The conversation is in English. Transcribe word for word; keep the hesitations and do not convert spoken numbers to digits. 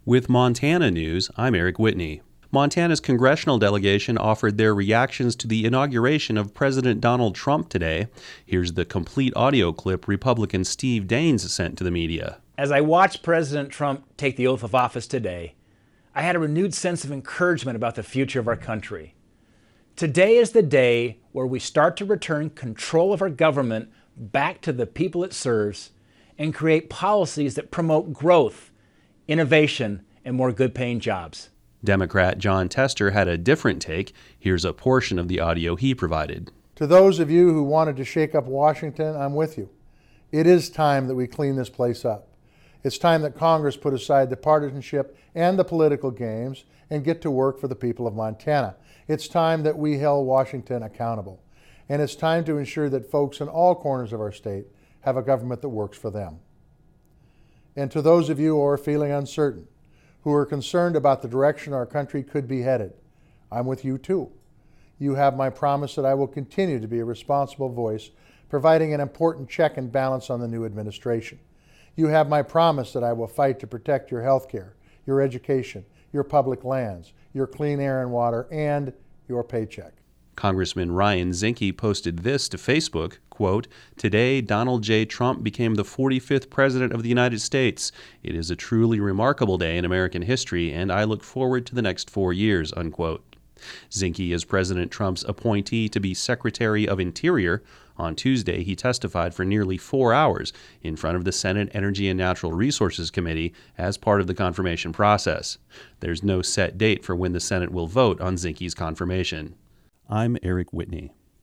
With Montana news, I'm Eric Whitney. Montana's congressional delegation offered their reactions to the inauguration of President Donald Trump today. Here's the complete audio clip Republican Steve Daines sent to the media. As I watched President Trump take the oath of office today, I had a renewed sense of encouragement about the future of our country. Today is the day where we start to return control of our government back to the people it serves and create policies that promote growth, innovation, and more good-paying jobs. Democrat Jon Tester had a different take. Here's a portion of the audio he provided. To those of you who wanted to shake up Washington, I'm with you. It is time that we clean this place up. It's time that Congress put aside the partisanship and the political games and get to work for the people of Montana. It's time that we held Washington accountable. And it's time to ensure that folks in all corners of our state have a government that works for them. And to those of you who are feeling uncertain, who are concerned about the direction our country could be headed, I'm with you too. You have my promise that I will continue to be a responsible voice, providing an important check and balance on the new administration. You have my promise that I will fight to protect your health care, your education, your public lands, your clean air and water, and your paycheck. Congressman Ryan Zinke posted this to Facebook, quote, "Today, Donald J. Trump became the forty-fifth President of the United States. It is a truly remarkable day in American history, and I look forward to the next four years, unquote. Zinke is President Trump's appointee to be Secretary of Interior. On Tuesday, he testified for nearly four hours in front of the Senate Energy and Natural Resources Committee as part of the confirmation process. There's no set date for when the Senate will vote on Zinke's confirmation. I'm Eric Whitney.